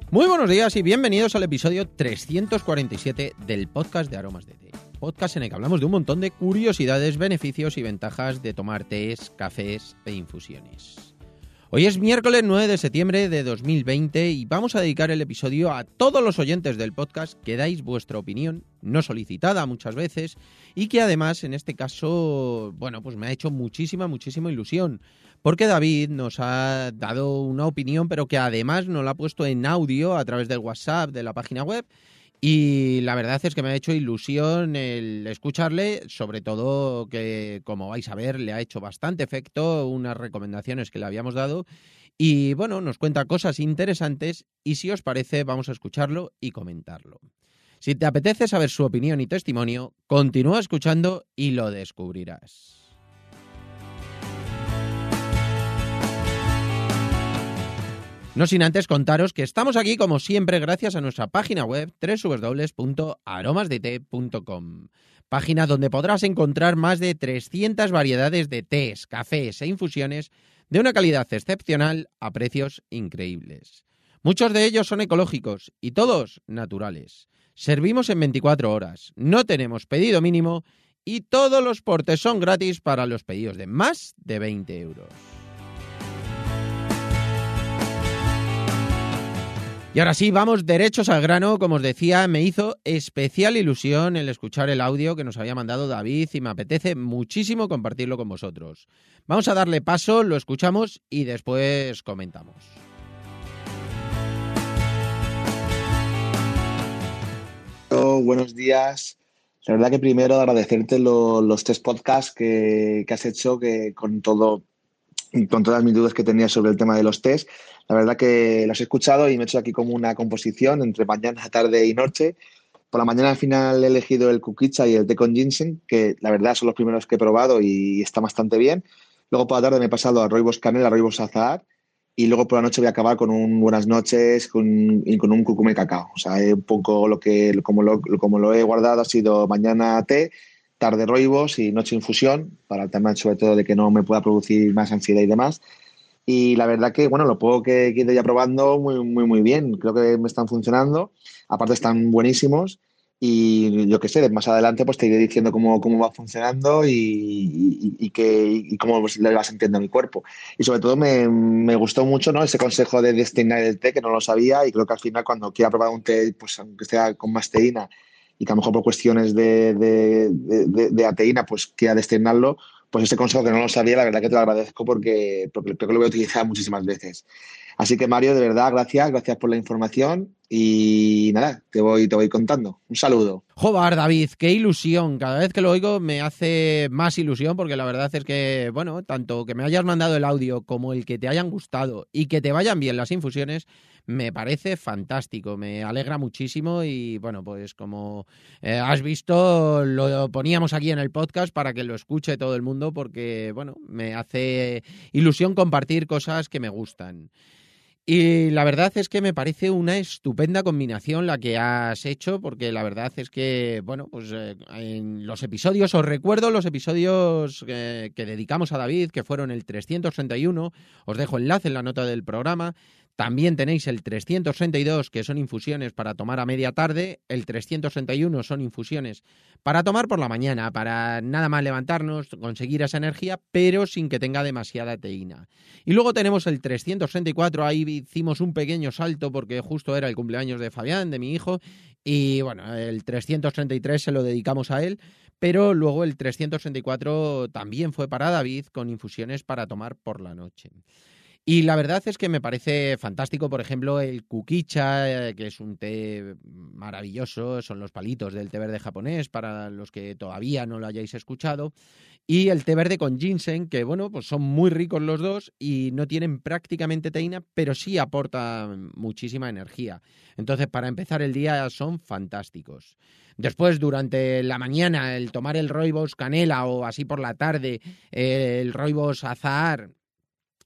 Muy buenos días y bienvenidos al episodio 347 del podcast de Aromas de Té. Podcast en el que hablamos de un montón de curiosidades, beneficios y ventajas de tomar tés, cafés e infusiones. Hoy es miércoles 9 de septiembre de 2020 y vamos a dedicar el episodio a todos los oyentes del podcast que dais vuestra opinión, no solicitada muchas veces, y que además en este caso, pues me ha hecho muchísima ilusión. Porque David nos ha dado una opinión, pero que además nos la ha puesto en audio a través del WhatsApp de la página web. Y la verdad es que me ha hecho ilusión el escucharle, sobre todo que, como vais a ver, le ha hecho bastante efecto unas recomendaciones que le habíamos dado. Y nos cuenta cosas interesantes y si os parece vamos a escucharlo y comentarlo. Si te apetece saber su opinión y testimonio, continúa escuchando y lo descubrirás. No sin antes contaros que estamos aquí como siempre gracias a nuestra página web www.aromasdete.com, página donde podrás encontrar más de 300 variedades de tés, cafés e infusiones de una calidad excepcional a precios increíbles. Muchos de ellos son ecológicos y todos naturales. Servimos en 24 horas, no tenemos pedido mínimo y todos los portes son gratis para los pedidos de más de 20 euros. Y ahora sí, vamos derechos al grano. Como os decía, me hizo especial ilusión el escuchar el audio que nos había mandado David y me apetece muchísimo compartirlo con vosotros. Vamos a darle paso, lo escuchamos y después comentamos. Buenos días. La verdad que primero agradecerte los 3 podcasts que has hecho con todas mis dudas que tenía sobre el tema de los tés. La verdad que los he escuchado y me he hecho aquí como una composición entre mañana, tarde y noche. Por la mañana al final he elegido el kukicha y el té con ginseng, que la verdad son los primeros que he probado y está bastante bien. Luego por la tarde me he pasado a rooibos canela, a rooibos azahar y luego por la noche voy a acabar con un buenas noches y con un cúrcuma y cacao. O sea, un poco como lo he guardado ha sido mañana té, tarde rooibos y noche infusión, para el tema sobre todo de que no me pueda producir más ansiedad y demás. Y la verdad que, lo poco que he ido ya probando, muy bien. Creo que me están funcionando. Aparte están buenísimos. Y yo qué sé, más adelante pues te iré diciendo cómo va funcionando y cómo le va sintiendo a mi cuerpo. Y sobre todo me gustó mucho, ¿no?, ese consejo de destilar el té, que no lo sabía. Y creo que al final cuando quiera probar un té, pues aunque sea con más teína y que a lo mejor por cuestiones de ateína pues quiera destinarlo, pues ese consejo que no lo sabía, la verdad que te lo agradezco porque creo que lo voy a utilizar muchísimas veces. Así que Mario, de verdad, gracias por la información y nada, te voy contando. Un saludo. Joder, David, qué ilusión. Cada vez que lo oigo me hace más ilusión porque la verdad es que, tanto que me hayas mandado el audio como el que te hayan gustado y que te vayan bien las infusiones, me parece fantástico, me alegra muchísimo y pues como has visto lo poníamos aquí en el podcast para que lo escuche todo el mundo porque me hace ilusión compartir cosas que me gustan. Y la verdad es que me parece una estupenda combinación la que has hecho, porque la verdad es que, en los episodios, os recuerdo los episodios que dedicamos a David, que fueron el 331, os dejo enlace en la nota del programa. También tenéis el 332, que son infusiones para tomar a media tarde. El 361 son infusiones para tomar por la mañana, para nada más levantarnos, conseguir esa energía, pero sin que tenga demasiada teína. Y luego tenemos el 364, ahí hicimos un pequeño salto porque justo era el cumpleaños de Fabián, de mi hijo, y el 333 se lo dedicamos a él, pero luego el 364 también fue para David, con infusiones para tomar por la noche. Y la verdad es que me parece fantástico, por ejemplo, el kukicha, que es un té maravilloso, son los palitos del té verde japonés, para los que todavía no lo hayáis escuchado, y el té verde con ginseng, que pues son muy ricos los dos y no tienen prácticamente teína, pero sí aportan muchísima energía. Entonces, para empezar el día son fantásticos. Después, durante la mañana, el tomar el rooibos canela o así por la tarde, el rooibos azahar,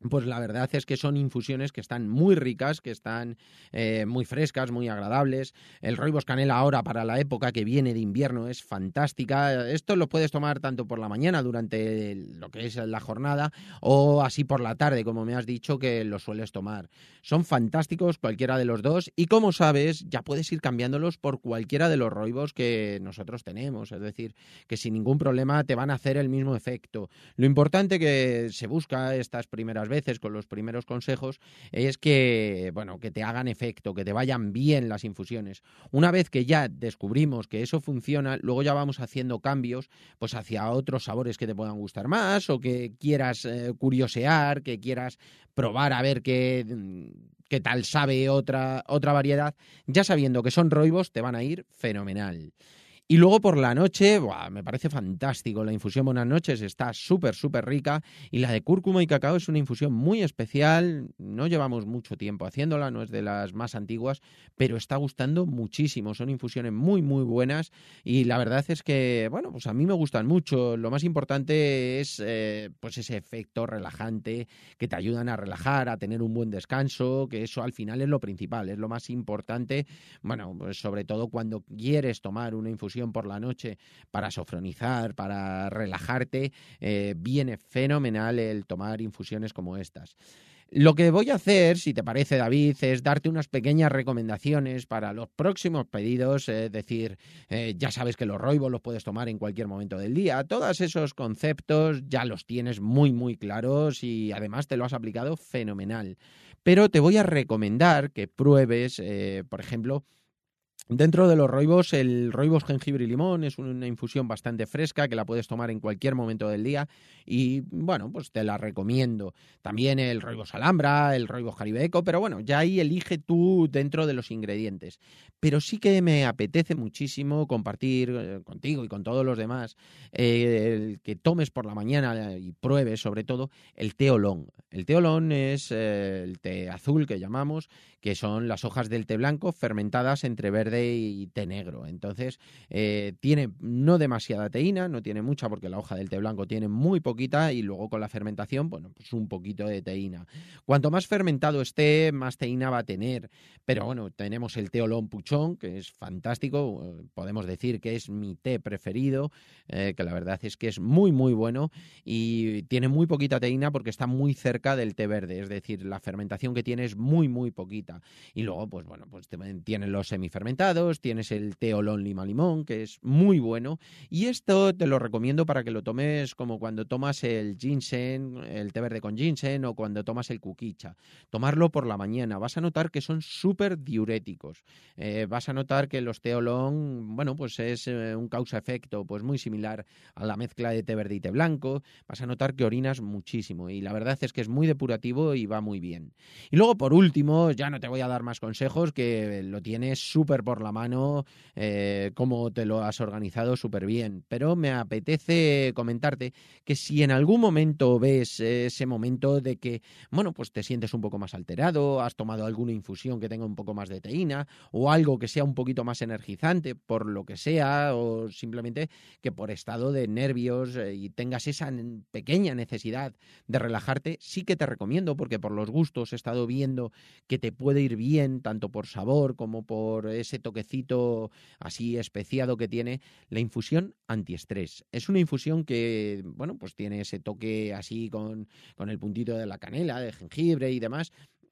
Pues la verdad es que son infusiones que están muy ricas, que están muy frescas, muy agradables. El rooibos canela ahora para la época que viene de invierno es fantástica. Esto lo puedes tomar tanto por la mañana durante lo que es la jornada o así por la tarde, como me has dicho que lo sueles tomar. Son fantásticos cualquiera de los dos y como sabes ya puedes ir cambiándolos por cualquiera de los rooibos que nosotros tenemos. Es decir, que sin ningún problema te van a hacer el mismo efecto. Lo importante que se busca estas primeras veces con los primeros consejos es que, bueno, que te hagan efecto, que te vayan bien las infusiones. Una vez que ya descubrimos que eso funciona, luego ya vamos haciendo cambios pues hacia otros sabores que te puedan gustar más o que quieras curiosear, que quieras probar a ver qué tal sabe otra variedad. Ya sabiendo que son rooibos, te van a ir fenomenal. Y luego por la noche, ¡buah!, me parece fantástico. La infusión Buenas noches está súper, súper rica. Y la de cúrcuma y cacao es una infusión muy especial. No llevamos mucho tiempo haciéndola, no es de las más antiguas, pero está gustando muchísimo. Son infusiones muy, muy buenas. Y la verdad es que, bueno, pues a mí me gustan mucho. Lo más importante es pues ese efecto relajante que te ayudan a relajar, a tener un buen descanso, que eso al final es lo principal, es lo más importante. Bueno, pues sobre todo cuando quieres tomar una infusión por la noche para sofronizar, para relajarte, viene fenomenal el tomar infusiones como estas. Lo que voy a hacer, si te parece, David, es darte unas pequeñas recomendaciones para los próximos pedidos, es decir, ya sabes que los rooibos los puedes tomar en cualquier momento del día, todos esos conceptos ya los tienes muy, muy claros y además te lo has aplicado fenomenal. Pero te voy a recomendar que pruebes, por ejemplo, dentro de los rooibos, el rooibos jengibre y limón es una infusión bastante fresca que la puedes tomar en cualquier momento del día y bueno, pues te la recomiendo. También el rooibos alhambra, el rooibos caribeco, pero bueno, ya ahí elige tú dentro de los ingredientes. Pero sí que me apetece muchísimo compartir contigo y con todos los demás el que tomes por la mañana y pruebes sobre todo el té oolong. El té oolong es el té azul que llamamos, que son las hojas del té blanco fermentadas entre verde y té negro. Entonces, tiene no demasiada teína, no tiene mucha porque la hoja del té blanco tiene muy poquita y luego con la fermentación, bueno, pues un poquito de teína. Cuanto más fermentado esté, más teína va a tener. Pero bueno, tenemos el té oolong puchón, que es fantástico, podemos decir que es mi té preferido, que la verdad es que es muy, muy bueno y tiene muy poquita teína porque está muy cerca del té verde, es decir, la fermentación que tiene es muy, muy poquita. Y luego, pues bueno, pues tienes los semifermentados, tienes el té oolong lima limón, que es muy bueno. Y esto te lo recomiendo para que lo tomes como cuando tomas el ginseng, el té verde con ginseng o cuando tomas el kukicha. Tomarlo por la mañana. Vas a notar que son súper diuréticos. Vas a notar que los té oolong, bueno, pues es un causa-efecto pues muy similar a la mezcla de té verde y té blanco. Vas a notar que orinas muchísimo y la verdad es que es muy depurativo y va muy bien. Y luego, por último, ya no te voy a dar más consejos, que lo tienes súper por la mano, como te lo has organizado súper bien. Pero me apetece comentarte que si en algún momento ves ese momento de que, bueno, pues te sientes un poco más alterado, has tomado alguna infusión que tenga un poco más de teína o algo que sea un poquito más energizante, por lo que sea, o simplemente que por estado de nervios y tengas esa pequeña necesidad de relajarte, sí que te recomiendo, porque por los gustos he estado viendo que te puede ir bien, tanto por sabor como por ese toquecito así especiado que tiene, la infusión antiestrés. Es una infusión que, bueno, pues tiene ese toque así con el puntito de la canela, de jengibre y demás.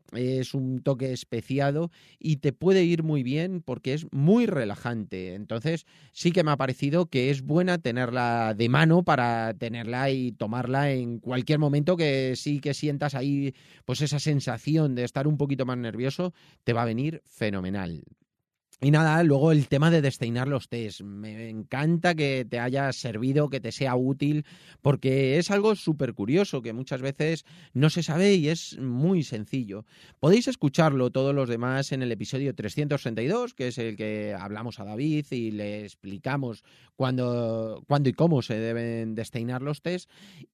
Es un toque especiado y te puede ir muy bien porque es muy relajante. Entonces sí que me ha parecido que es buena tenerla de mano para tenerla y tomarla en cualquier momento, que sí que sientas ahí pues esa sensación de estar un poquito más nervioso, te va a venir fenomenal. Y nada, luego el tema de desteinar los tés. Me encanta que te haya servido, que te sea útil, porque es algo súper curioso que muchas veces no se sabe y es muy sencillo. Podéis escucharlo todos los demás en el episodio 362, que es el que hablamos a David y le explicamos cuándo y cómo se deben desteinar los tés.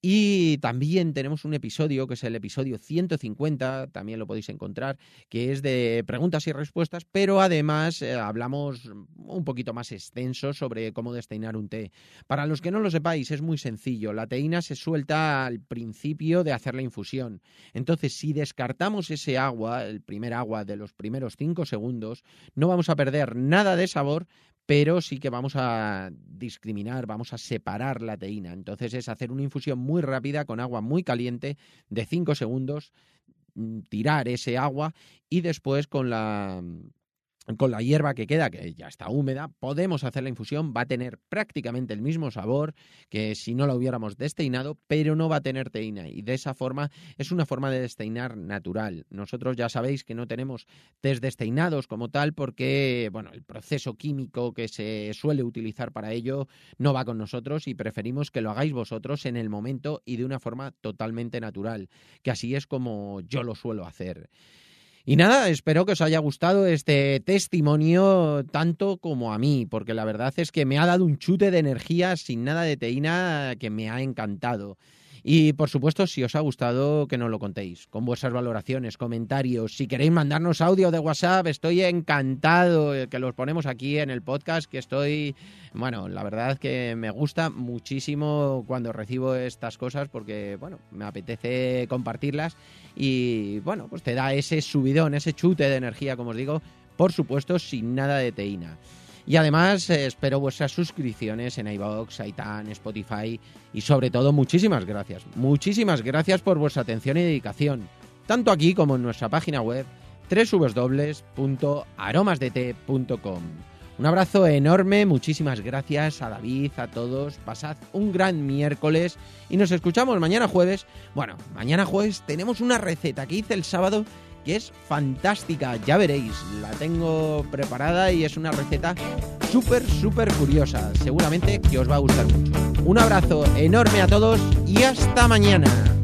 Y también tenemos un episodio, que es el episodio 150, también lo podéis encontrar, que es de preguntas y respuestas, pero además hablamos un poquito más extenso sobre cómo desteinar un té. Para los que no lo sepáis, es muy sencillo. La teína se suelta al principio de hacer la infusión. Entonces, si descartamos ese agua, el primer agua de los primeros 5 segundos, no vamos a perder nada de sabor, pero sí que vamos a discriminar, vamos a separar la teína. Entonces es hacer una infusión muy rápida con agua muy caliente de 5 segundos, tirar ese agua y después con la hierba que queda, que ya está húmeda, podemos hacer la infusión. Va a tener prácticamente el mismo sabor que si no la hubiéramos desteinado, pero no va a tener teína. Y de esa forma es una forma de desteinar natural. Nosotros ya sabéis que no tenemos tés desteinados como tal porque, bueno, el proceso químico que se suele utilizar para ello no va con nosotros y preferimos que lo hagáis vosotros en el momento y de una forma totalmente natural, que así es como yo lo suelo hacer. Y nada, espero que os haya gustado este testimonio tanto como a mí, porque la verdad es que me ha dado un chute de energía sin nada de teína que me ha encantado. Y por supuesto, si os ha gustado, que nos lo contéis, con vuestras valoraciones, comentarios. Si queréis mandarnos audio de WhatsApp, estoy encantado que los ponemos aquí en el podcast, que estoy... Bueno, la verdad es que me gusta muchísimo cuando recibo estas cosas porque, bueno, me apetece compartirlas y, bueno, pues te da ese subidón, ese chute de energía, como os digo, por supuesto, sin nada de teína. Y además espero vuestras suscripciones en iVoox, iTunes, Spotify y sobre todo muchísimas gracias. Muchísimas gracias por vuestra atención y dedicación, tanto aquí como en nuestra página web www.aromasdete.com. Un abrazo enorme, muchísimas gracias a David, a todos, pasad un gran miércoles y nos escuchamos mañana jueves. Bueno, mañana jueves tenemos una receta que hice el sábado que es fantástica, ya veréis, la tengo preparada y es una receta súper curiosa, seguramente que os va a gustar mucho. Un abrazo enorme a todos y hasta mañana.